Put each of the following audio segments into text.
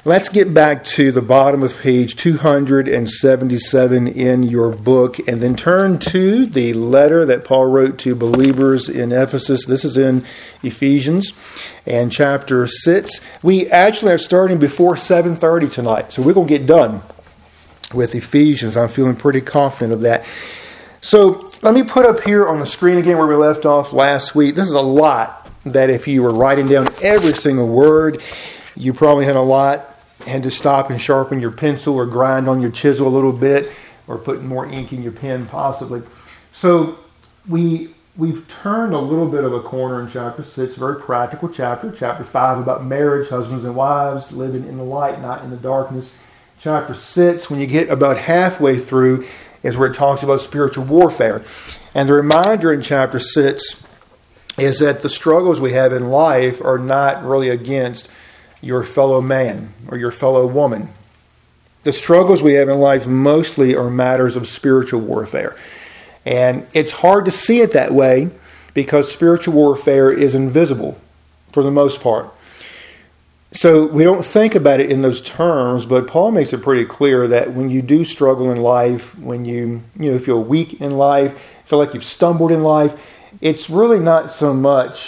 Let's get back to the bottom of page 277 in your book, and then turn to the letter that Paul wrote to believers in Ephesus. This is in Ephesians and chapter 6. We actually are starting before 7:30 tonight, so we're going to get done with Ephesians. I'm feeling pretty confident of that. So let me put up here on the screen again where we left off last week. This is a lot that if you were writing down every single word, you probably had to stop and sharpen your pencil or grind on your chisel a little bit or put more ink in your pen possibly. So we've turned a little bit of a corner in chapter 6, very practical chapter. Chapter 5 about marriage, husbands and wives, living in the light, not in the darkness. Chapter 6, when you get about halfway through, is where it talks about spiritual warfare. And the reminder in chapter 6 is that the struggles we have in life are not really against your fellow man or your fellow woman. The struggles we have in life mostly are matters of spiritual warfare. And it's hard to see it that way because spiritual warfare is invisible for the most part. So we don't think about it in those terms, but Paul makes it pretty clear that when you do struggle in life, when you feel weak in life, feel like you've stumbled in life, it's really not so much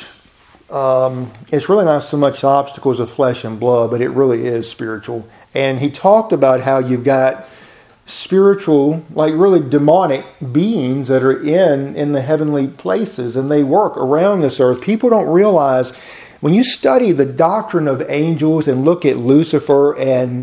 obstacles of flesh and blood, but it really is spiritual. And he talked about how you've got spiritual, like really demonic beings that are in the heavenly places, and they work around this earth. People don't realize when you study the doctrine of angels and look at Lucifer and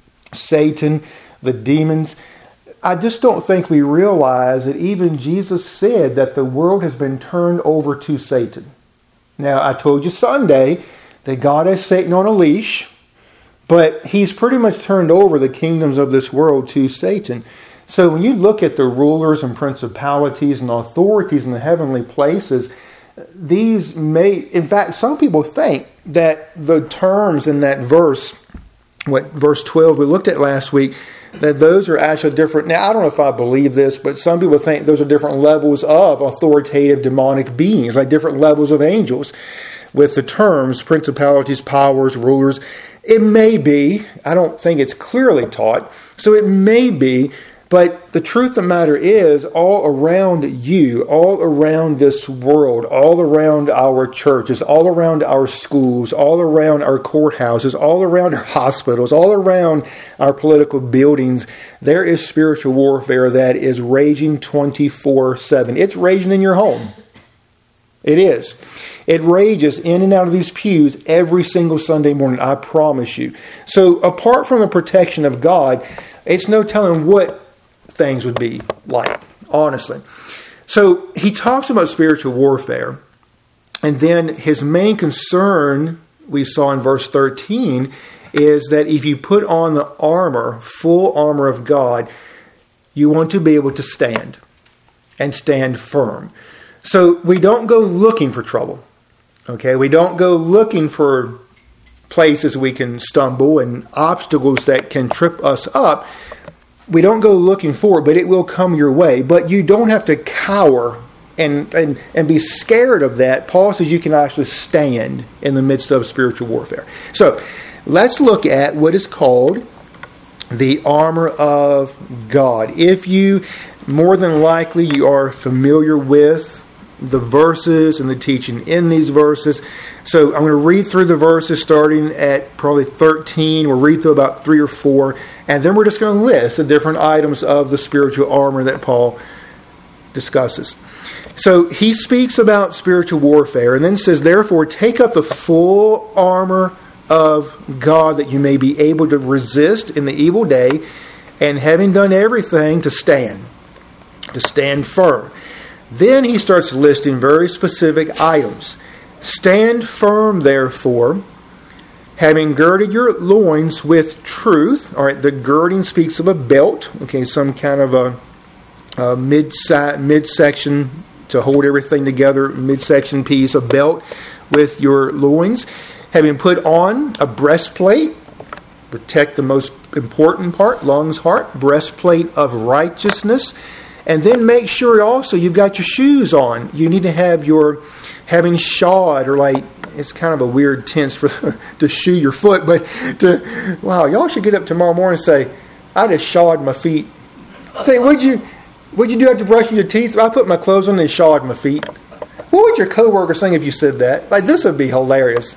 Satan, the demons, I just don't think we realize that even Jesus said that the world has been turned over to Satan. Now, I told you Sunday that God has Satan on a leash, but he's pretty much turned over the kingdoms of this world to Satan. So when you look at the rulers and principalities and authorities in the heavenly places, these in fact, some people think that the terms in that verse, verse 12 we looked at last week, that those are actually different. Now, I don't know if I believe this, but some people think those are different levels of authoritative demonic beings, like different levels of angels with the terms principalities, powers, rulers. It may be. I don't think it's clearly taught. So it may be. But the truth of the matter is, all around you, all around this world, all around our churches, all around our schools, all around our courthouses, all around our hospitals, all around our political buildings, there is spiritual warfare that is raging 24/7. It's raging in your home. It is. It rages in and out of these pews every single Sunday morning, I promise you. So apart from the protection of God, it's no telling what things would be like, honestly. So he talks about spiritual warfare, and then his main concern we saw in verse 13 is that if you put on the armor, full armor of God, you want to be able to stand and stand firm. So we don't go looking for trouble. Okay, we don't go looking for places we can stumble and obstacles that can trip us up. We don't go looking for it, but it will come your way. But you don't have to cower and be scared of that. Paul says you can actually stand in the midst of spiritual warfare. So let's look at what is called the armor of God. If you, more than likely, you are familiar with the verses and the teaching in these verses. So I'm going to read through the verses starting at probably 13. We'll read through about 3 or 4. And then we're just going to list the different items of the spiritual armor that Paul discusses. So he speaks about spiritual warfare and then says, therefore, take up the full armor of God that you may be able to resist in the evil day, and having done everything, to stand firm. Then he starts listing very specific items. Stand firm, therefore, having girded your loins with truth. All right, the girding speaks of a belt. Okay, some kind of a midsection to hold everything together, midsection piece, a belt with your loins. Having put on a breastplate, protect the most important part, lungs, heart, breastplate of righteousness. And then make sure also you've got your shoes on. You need to have having shod, or like it's kind of a weird tense for to shoe your foot, but y'all should get up tomorrow morning and say, I just shod my feet. Say, what'd you do after brushing your teeth? I put my clothes on and shod my feet. What would your coworker think if you said that? Like, this would be hilarious.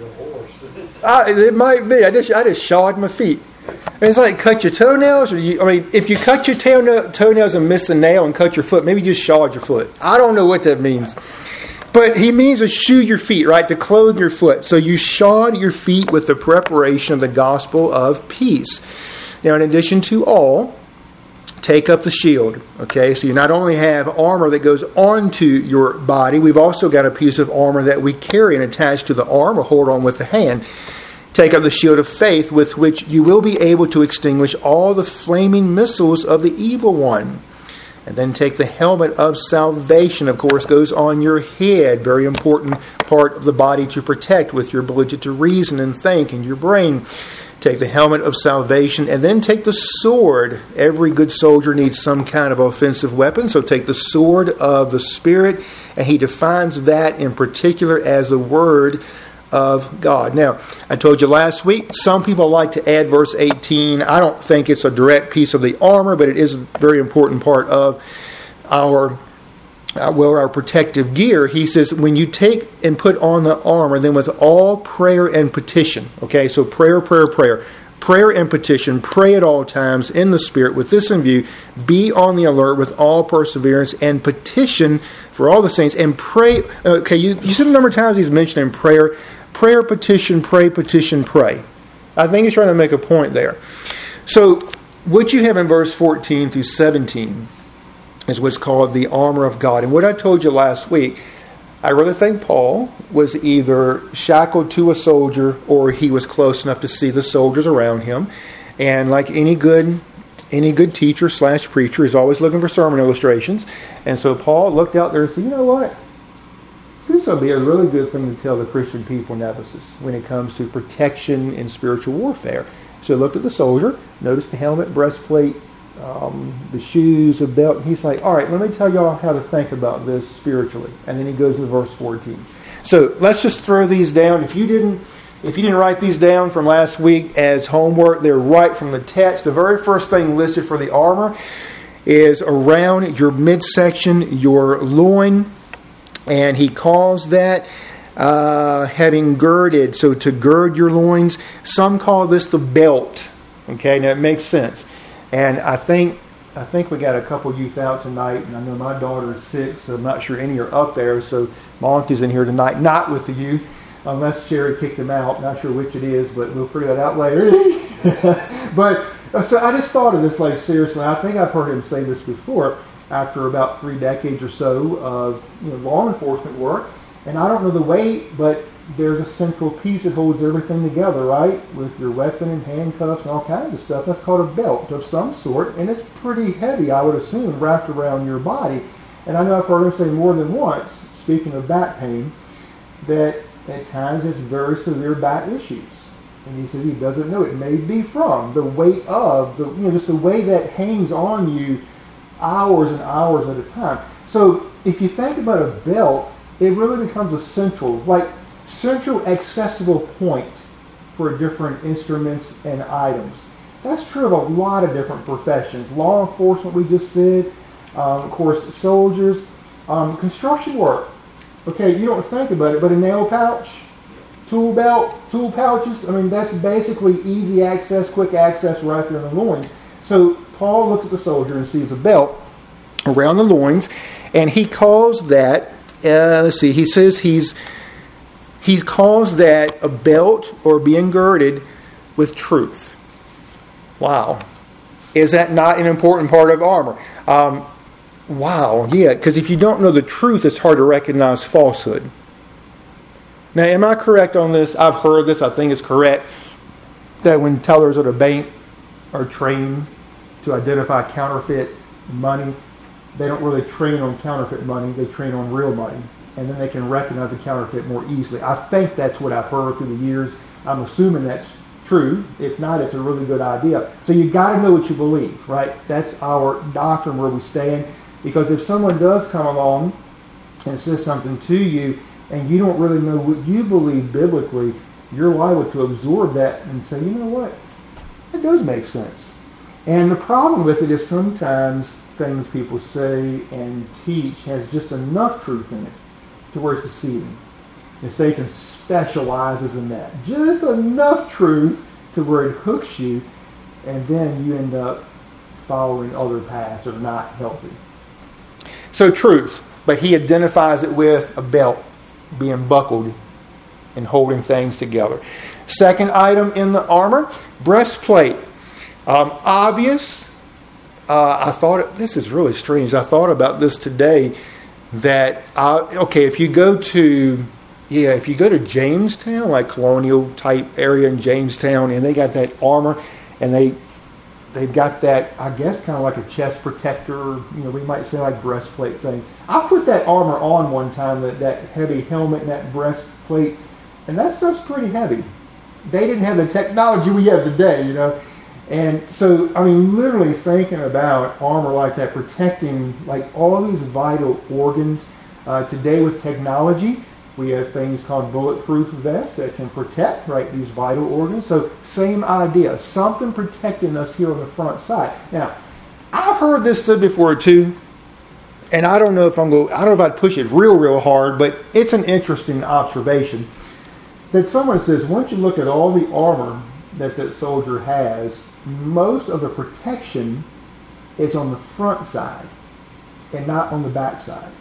It might be. I just shod my feet. It's like cut your toenails, if you cut your toenails and miss a nail and cut your foot, maybe you just shod your foot. I don't know what that means. But he means to shoe your feet, right? To clothe your foot. So you shod your feet with the preparation of the gospel of peace. Now, in addition to all, take up the shield. Okay, so you not only have armor that goes onto your body, we've also got a piece of armor that we carry and attach to the arm or hold on with the hand. Take up the shield of faith with which you will be able to extinguish all the flaming missiles of the evil one. And then take the helmet of salvation, of course, goes on your head. Very important part of the body to protect with your ability to reason and think and your brain. Take the helmet of salvation and then take the sword. Every good soldier needs some kind of offensive weapon. So take the sword of the Spirit. And he defines that in particular as the Word of God. Now, I told you last week, some people like to add verse 18. I don't think it's a direct piece of the armor, but it is a very important part of our protective gear. He says, when you take and put on the armor, then with all prayer and petition. Okay, so prayer. Prayer and petition, pray at all times in the Spirit. With this in view, be on the alert with all perseverance and petition for all the saints. And pray. Okay, you see the number of times he's mentioning prayer. Prayer, petition, pray, petition, pray. I think he's trying to make a point there. So what you have in verse 14 through 17 is what's called the armor of God. And what I told you last week, I really think Paul was either shackled to a soldier or he was close enough to see the soldiers around him. And like any good teacher / preacher is always looking for sermon illustrations. And so Paul looked out there and said, you know what? This will be a really good thing to tell the Christian people in Ephesus when it comes to protection in spiritual warfare. So he looked at the soldier, noticed the helmet, breastplate, the shoes, the belt, and he's like, all right, let me tell y'all how to think about this spiritually. And then he goes to verse 14. So let's just throw these down. If you didn't write these down from last week as homework, they're right from the text. The very first thing listed for the armor is around your midsection, your loin, and he calls that having girded. So to gird your loins, some call this the belt. Okay, now it makes sense. And I think we got a couple youth out tonight, and I know my daughter is 6, so I'm not sure any are up there. So Monty's in here tonight, not with the youth, unless Sherry kicked him out. Not sure which it is, but we'll figure that out later. But so I just thought of this, like, seriously. I think I've heard him say this before. After about 3 decades or so of law enforcement work, and I don't know the weight, but there's a central piece that holds everything together, right? With your weapon and handcuffs and all kinds of stuff. That's called a belt of some sort, and it's pretty heavy, I would assume, wrapped around your body. And I know I've heard him say more than once, speaking of back pain, that at times it's very severe back issues. And he said he doesn't know. It may be from the weight of, just the way that hangs on you hours and hours at a time. So if you think about a belt, it really becomes a central accessible point for different instruments and items. That's true of a lot of different professions. Law enforcement, we just said, of course, soldiers, construction work. Okay, you don't think about it, but a nail pouch, tool belt, tool pouches, that's basically easy access, quick access right there in the loins. So Paul looks at the soldier and sees a belt around the loins, and he calls that, he says he calls that a belt or being girded with truth. Wow. Is that not an important part of armor? Wow, yeah, because if you don't know the truth, it's hard to recognize falsehood. Now, am I correct on this? I've heard this, I think it's correct, that when tellers at a bank are trained to identify counterfeit money, they don't really train on counterfeit money, they train on real money. And then they can recognize the counterfeit more easily. I think that's what I've heard through the years. I'm assuming that's true. If not, it's a really good idea. So you got to know what you believe, right? That's our doctrine where we stand. Because if someone does come along and says something to you, and you don't really know what you believe biblically, you're liable to absorb that and say, you know what, that does make sense. And the problem with it is sometimes things people say and teach has just enough truth in it to where it's deceiving. And Satan specializes in that. Just enough truth to where it hooks you, and then you end up following other paths that are not healthy. So truth, but he identifies it with a belt being buckled and holding things together. Second item in the armor, breastplate. Obvious. I thought, this is really strange. I thought about this today that, if you go to Jamestown, like colonial type area in Jamestown, and they got that armor, and they've got that, I guess, kind of like a chest protector, we might say like breastplate thing. I put that armor on one time, that heavy helmet and that breastplate, and that stuff's pretty heavy. They didn't have the technology we have today, And so, literally thinking about armor like that, protecting like all these vital organs. Today with technology, we have things called bulletproof vests that can protect, these vital organs. So same idea, something protecting us here on the front side. Now, I've heard this said before too, and I don't know if I'd push it real hard, but it's an interesting observation that someone says, once you look at all the armor that soldier has, most of the protection is on the front side and not on the back side.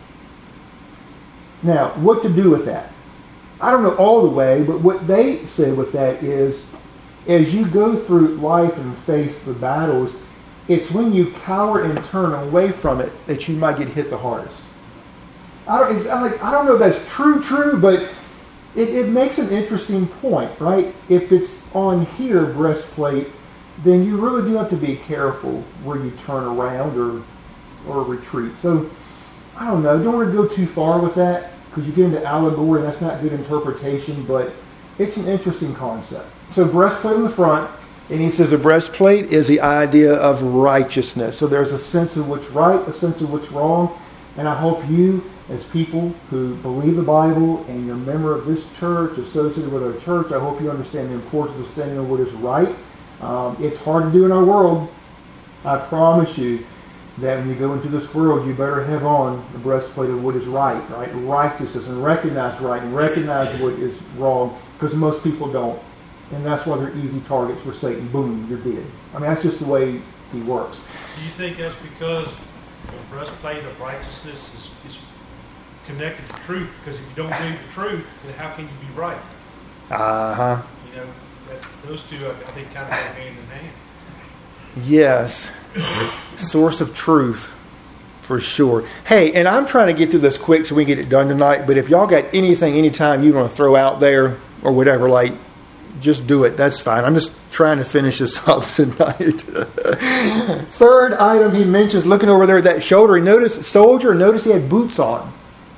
Now, what to do with that? I don't know all the way, but what they say with that is, as you go through life and face the battles, it's when you cower and turn away from it that you might get hit the hardest. I don't know if that's true, but it makes an interesting point, right? If it's on here, breastplate, then you really do have to be careful where you turn around or retreat. So, I don't know. Don't want to go too far with that because you get into allegory and that's not good interpretation, but it's an interesting concept. So breastplate on the front, and he says the breastplate is the idea of righteousness. So there's a sense of what's right, a sense of what's wrong, and I hope you, as people who believe the Bible and you're a member of this church, associated with our church, I hope you understand the importance of standing on what is right. It's hard to do in our world. I promise you that when you go into this world, you better have on the breastplate of what is right? Righteousness, and recognize right and recognize what is wrong, because most people don't. And that's why they're easy targets for Satan. Boom, you're dead. that's just the way he works. Do you think that's because the breastplate of righteousness is connected to truth? Because if you don't believe the truth, then how can you be right? Uh-huh. Those two, I think, kind of go hand in hand. Yes. Source of truth, for sure. Hey, and I'm trying to get through this quick so we can get it done tonight, but if y'all got anytime you want to throw out there or whatever, just do it. That's fine. I'm just trying to finish this up tonight. Third item he mentions, looking over there at that shoulder, notice he had boots on.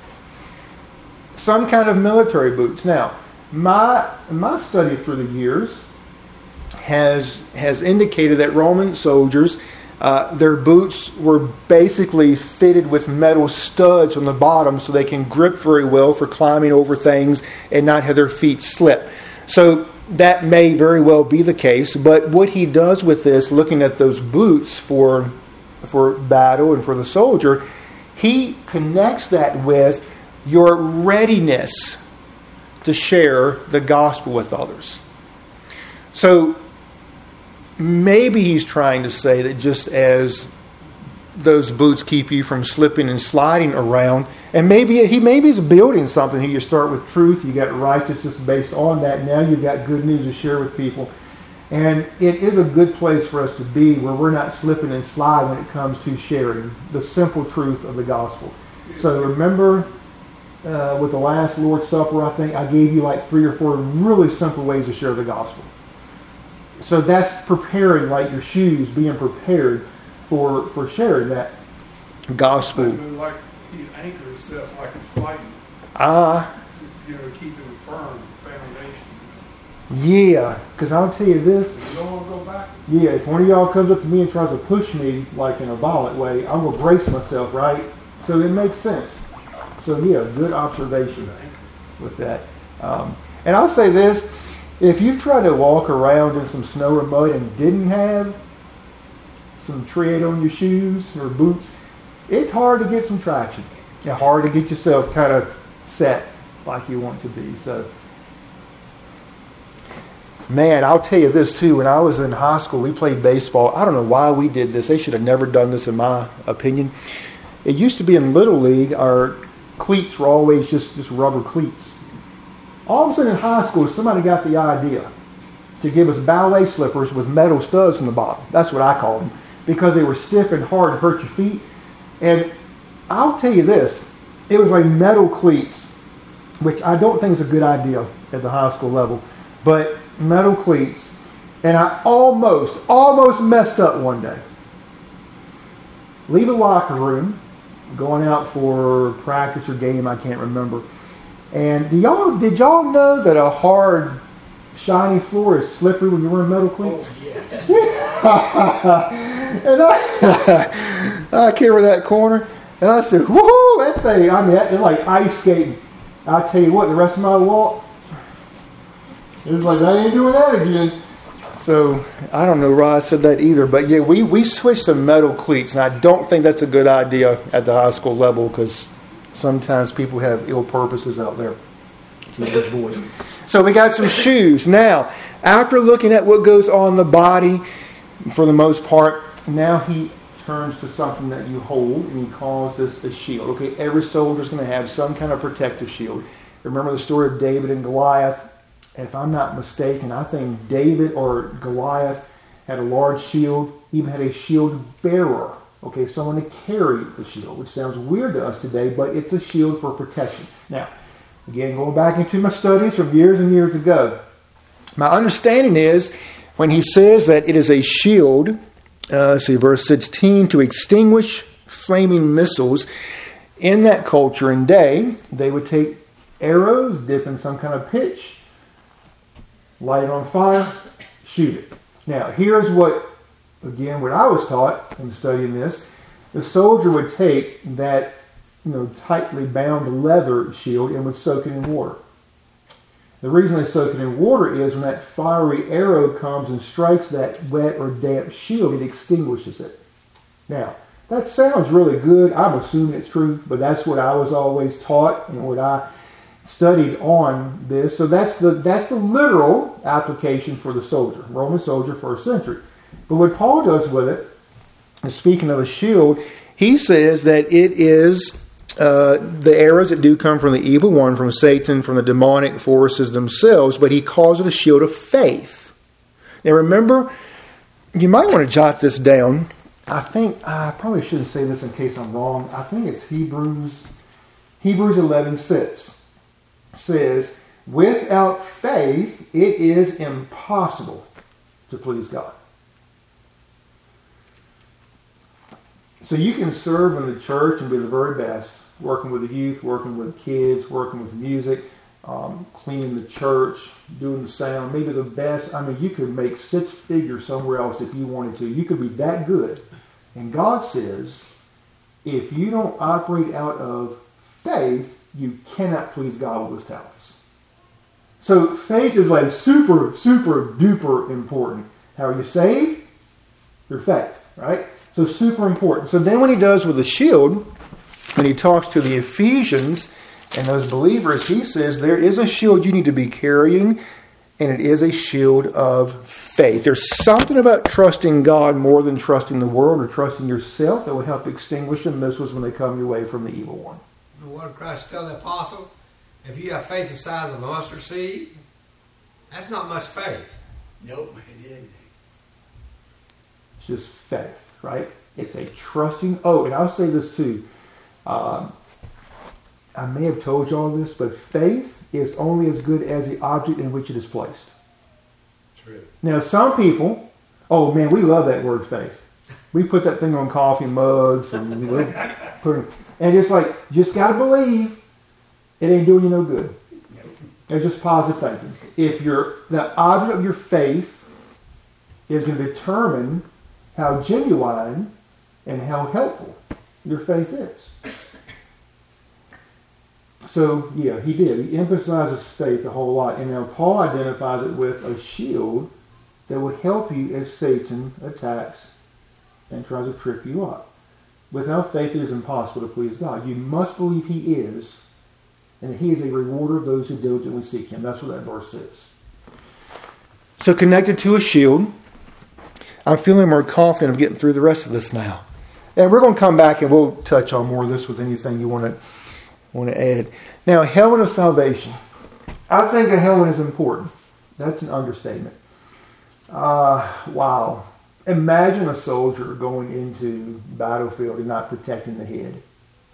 Some kind of military boots. Now, my study through the years has indicated that Roman soldiers, their boots were basically fitted with metal studs on the bottom so they can grip very well for climbing over things and not have their feet slip. So that may very well be the case, but what he does with this, looking at those boots for battle and for the soldier, he connects that with your readiness to share the gospel with others. So maybe he's trying to say that just as those boots keep you from slipping and sliding around, and maybe he's building something here. You start with truth, you got righteousness based on that. Now you've got good news to share with people. And it is a good place for us to be where we're not slipping and sliding when it comes to sharing the simple truth of the gospel. So remember, with the last Lord's Supper, I think I gave you 3 or 4 really simple ways to share the gospel. So that's preparing, your shoes, being prepared for sharing that gospel. Like he anchor himself like he's fighting. To keep him firm foundation. Yeah, because I'll tell you this. You don't want to go back? Yeah, if one of y'all comes up to me and tries to push me in a violent way, I'm going to brace myself, right? So it makes sense. So yeah, good observation. with that. And I'll say this, if you've tried to walk around in some snow or mud and didn't have some tread on your shoes or boots, it's hard to get some traction. It's hard to get yourself kind of set like you want to be. So, man, I'll tell you this too. When I was in high school, we played baseball. I don't know why we did this. They should have never done this, in my opinion. It used to be in Little League, our cleats were always just rubber cleats. All of a sudden in high school, somebody got the idea to give us ballet slippers with metal studs in the bottom. That's what I call them, because they were stiff and hard to hurt your feet. And I'll tell you this, it was like metal cleats, which I don't think is a good idea at the high school level, but metal cleats. And I almost messed up one day. Leave the locker room, going out for practice or game, I can't remember. And did y'all know that a hard, shiny floor is slippery when you're wearing metal cleats? Oh, yeah. And I came over that corner, and I said, woohoo, that thing, it's like ice skating. I'll tell you what, the rest of my walk, it was like, I ain't doing that again. So, I don't know why I said that either. But yeah, we switched to metal cleats, and I don't think that's a good idea at the high school level, because sometimes people have ill purposes out there. Teenage boys. So we got some shoes. Now, after looking at what goes on the body, for the most part, now he turns to something that you hold, and he calls this a shield. Okay, every soldier is going to have some kind of protective shield. Remember the story of David and Goliath? If I'm not mistaken, I think David or Goliath had a large shield, even had a shield bearer. Okay, someone to carry the shield, which sounds weird to us today, but it's a shield for protection. Now, again, going back into my studies from years and years ago, my understanding is when he says that it is a shield, verse 16, to extinguish flaming missiles, in that culture and day, they would take arrows, dip in some kind of pitch, light it on fire, shoot it. Now, here's what I was taught in studying this. The soldier would take that, tightly bound leather shield and would soak it in water. The reason they soak it in water is when that fiery arrow comes and strikes that wet or damp shield, it extinguishes it. Now, that sounds really good. I'm assuming it's true, but that's what I was always taught and what I studied on this. So that's the literal application for the soldier, Roman soldier, first century. But what Paul does with it, and speaking of a shield, he says that it is the arrows that do come from the evil one, from Satan, from the demonic forces themselves, but he calls it a shield of faith. Now remember, you might want to jot this down. I think, I probably shouldn't say this in case I'm wrong. I think it's Hebrews 11:6 says, without faith it is impossible to please God. So you can serve in the church and be the very best, working with the youth, working with kids, working with music, cleaning the church, doing the sound, maybe the best. You could make 6 figures somewhere else if you wanted to. You could be that good. And God says, if you don't operate out of faith, you cannot please God with those talents. So faith is like super, super duper important. How are you saved? Your faith, right? So super important. So then when he does with the shield, when he talks to the Ephesians and those believers, he says there is a shield you need to be carrying, and it is a shield of faith. There's something about trusting God more than trusting the world or trusting yourself that will help extinguish the missiles when they come your way from the evil one. What did Christ tell the apostle? If you have faith the size of a mustard seed, that's not much faith. Nope, it isn't. It's just faith, right? It's a trusting. Oh, and I'll say this too. I may have told you all this, but faith is only as good as the object in which it is placed. True. Now, some people, oh man, we love that word faith. We put that thing on coffee mugs and and it's like, just got to believe. It ain't doing you no good. It's just positive thinking. If the object of your faith is going to determine how genuine and how helpful your faith is. So, yeah, he did. He emphasizes faith a whole lot. And now Paul identifies it with a shield that will help you as Satan attacks and tries to trip you up. Without faith, it is impossible to please God. You must believe he is, and he is a rewarder of those who diligently seek him. That's what that verse says. So connected to a shield, I'm feeling more confident of getting through the rest of this now. And we're going to come back and we'll touch on more of this with anything you want to add. Now, helmet of salvation. I think a helmet is important. That's an understatement. Wow. Imagine a soldier going into battlefield and not protecting the head.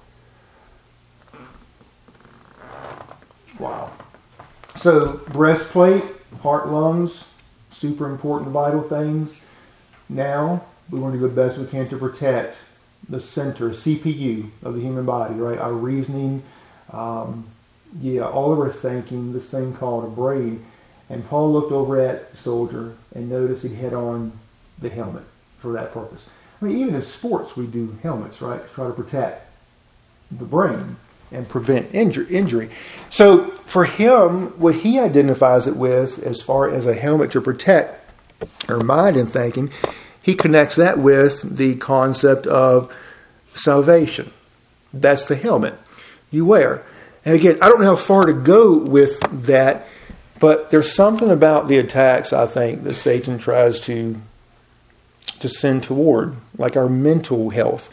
Wow. So, breastplate, heart, lungs, super important, vital things. Now, we want to do the best we can to protect the center, CPU of the human body, right? Our reasoning, all of our thinking, this thing called a brain. And Paul looked over at the soldier and noticed he had on the helmet for that purpose. I mean, even in sports, we do helmets, right? To try to protect the brain and prevent injury. So for him, what he identifies it with as far as a helmet to protect our mind and thinking, he connects that with the concept of salvation. That's the helmet you wear. And again, I don't know how far to go with that, but there's something about the attacks, I think, that Satan tries to send toward, like our mental health.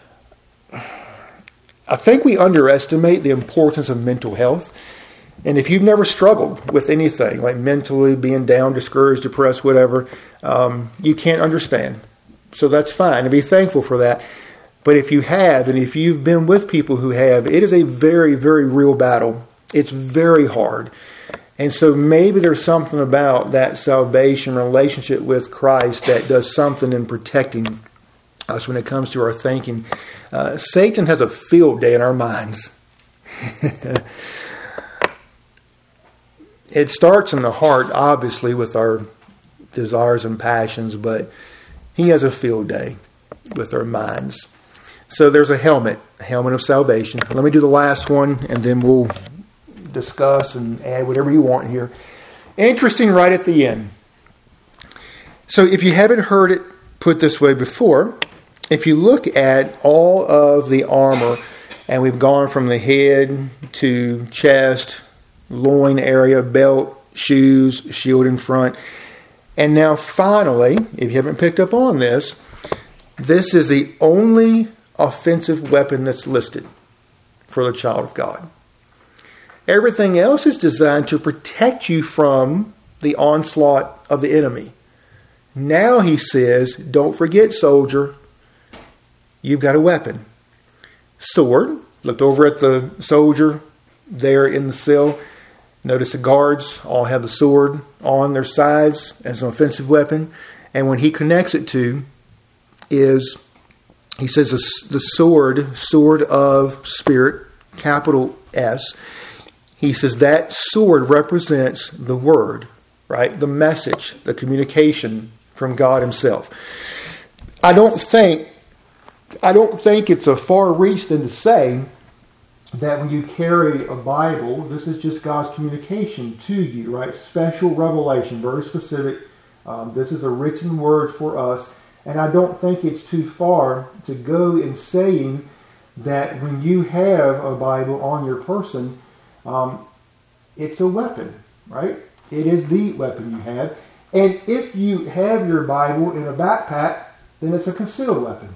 I think we underestimate the importance of mental health. And if you've never struggled with anything, like mentally being down, discouraged, depressed, whatever, you can't understand. So that's fine, and be thankful for that. But if you have, and if you've been with people who have, it is a very, very real battle. It's very hard. And so maybe there's something about that salvation relationship with Christ that does something in protecting us when it comes to our thinking. Satan has a field day in our minds. It starts in the heart, obviously, with our desires and passions, but he has a field day with our minds. So there's a helmet of salvation. Let me do the last one, and then we'll discuss and add whatever you want here. Interesting right at the end. So if you haven't heard it put this way before, if you look at all of the armor, and we've gone from the head to chest, loin area, belt, shoes, shield in front, and now finally, if you haven't picked up on this, this is the only offensive weapon that's listed for the child of God. Everything else is designed to protect you from the onslaught of the enemy. Now he says, don't forget, soldier, you've got a weapon. Sword. Looked over at the soldier there in the cell. Notice the guards all have the sword on their sides as an offensive weapon. And when he connects it to is, he says the sword of Spirit, capital S. He says that sword represents the word, right? The message, the communication from God himself. I don't think it's a far reach than to say that when you carry a Bible, this is just God's communication to you, right? Special revelation, very specific. This is a written word for us. And I don't think it's too far to go in saying that when you have a Bible on your person, it's a weapon, right? It is the weapon you have. And if you have your Bible in a backpack, then it's a concealed weapon.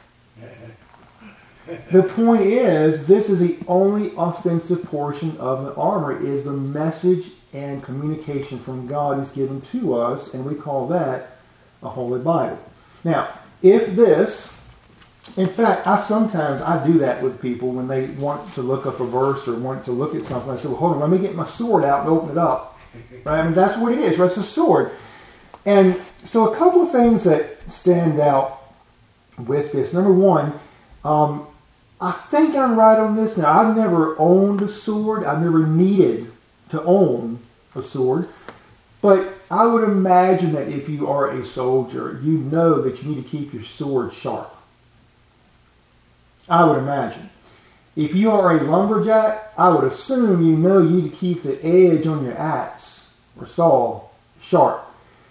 The point is, this is the only offensive portion of the armor, is the message and communication from God is given to us, and we call that a Holy Bible. Now, if this, in fact, I do that with people when they want to look up a verse or want to look at something. I say, well, hold on, let me get my sword out and open it up. Right? I mean, that's what it is, right? It's a sword. And so a couple of things that stand out with this. Number one, I think I'm right on this. Now, I've never owned a sword. I've never needed to own a sword. But I would imagine that if you are a soldier, you know that you need to keep your sword sharp. I would imagine. If you are a lumberjack, I would assume you know you need to keep the edge on your axe or saw sharp.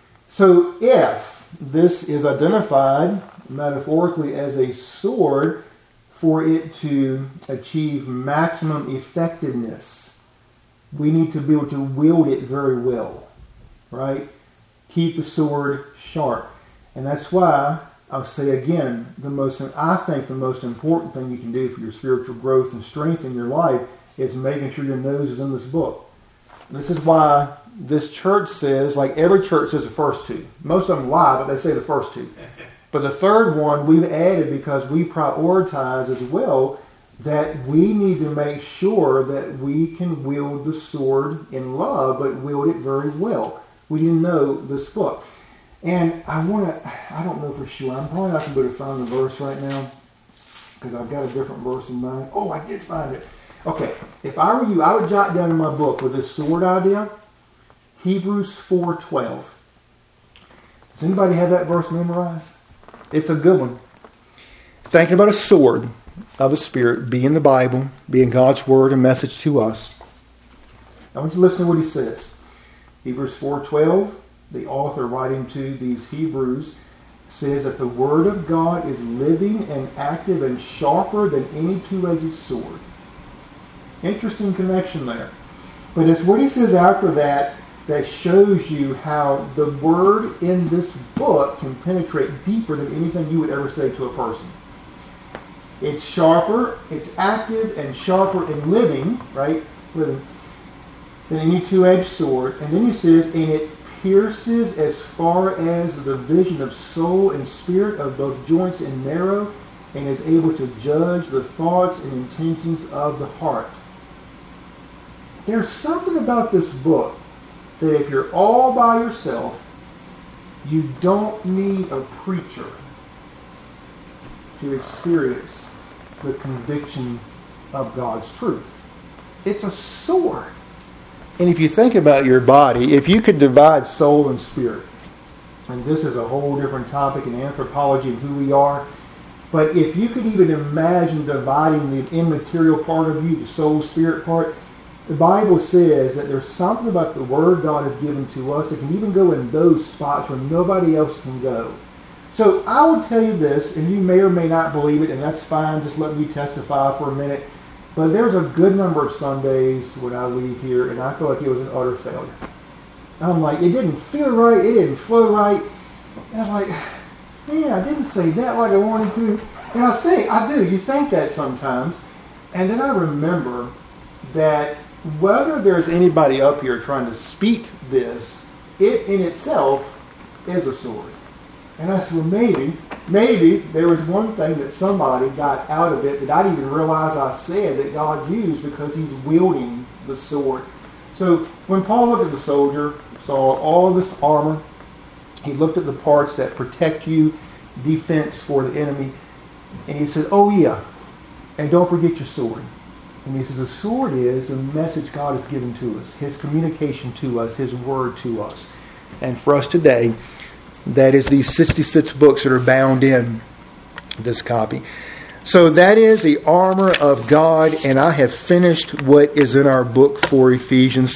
So if this is identified metaphorically as a sword for it to achieve maximum effectiveness, we need to be able to wield it very well, right? Keep the sword sharp. And that's why I'll say again, I think the most important thing you can do for your spiritual growth and strength in your life is making sure your nose is in this book. This is why this church says, like every church says the first two. Most of them lie, but they say the first two. But the third one we've added because we prioritize as well that we need to make sure that we can wield the sword in love, but wield it very well. We need to know this book. And I don't know for sure. I'm probably not going to be able to find the verse right now because I've got a different verse in mind. Oh, I did find it. Okay, if I were you, I would jot down in my book with this sword idea, Hebrews 4:12. Does anybody have that verse memorized? It's a good one. Thinking about a sword of the Spirit, being the Bible, being God's Word, a message to us. I want you to listen to what he says. Hebrews 4:12. The author writing to these Hebrews says that the Word of God is living and active and sharper than any two-edged sword. Interesting connection there. But it's what he says after that that shows you how the Word in this book can penetrate deeper than anything you would ever say to a person. It's sharper, it's active and sharper and living, right? Living, than any two-edged sword. And then he says, and it pierces as far as the division of soul and spirit, of both joints and marrow, and is able to judge the thoughts and intentions of the heart. There's something about this book that if you're all by yourself, you don't need a preacher to experience the conviction of God's truth. It's a sword. And if you think about your body, if you could divide soul and spirit, and this is a whole different topic in anthropology and who we are, but if you could even imagine dividing the immaterial part of you, the soul, spirit part, the Bible says that there's something about the Word God has given to us that can even go in those spots where nobody else can go. So I would tell you this, and you may or may not believe it, and that's fine, just let me testify for a minute. But there's a good number of Sundays when I leave here, and I feel like it was an utter failure. I'm like, it didn't feel right, it didn't flow right. And I'm like, man, I didn't say that like I wanted to. And you think that sometimes. And then I remember that whether there's anybody up here trying to speak this, it in itself is a sword. And I said, well, maybe there was one thing that somebody got out of it that I didn't even realize I said that God used because he's wielding the sword. So when Paul looked at the soldier, saw all this armor, he looked at the parts that protect you, defense for the enemy, and he said, oh yeah, and don't forget your sword. And he says, the sword is the message God has given to us, his communication to us, his word to us. And for us today, that is these 66 books that are bound in this copy. So that is the armor of God, and I have finished what is in our book for Ephesians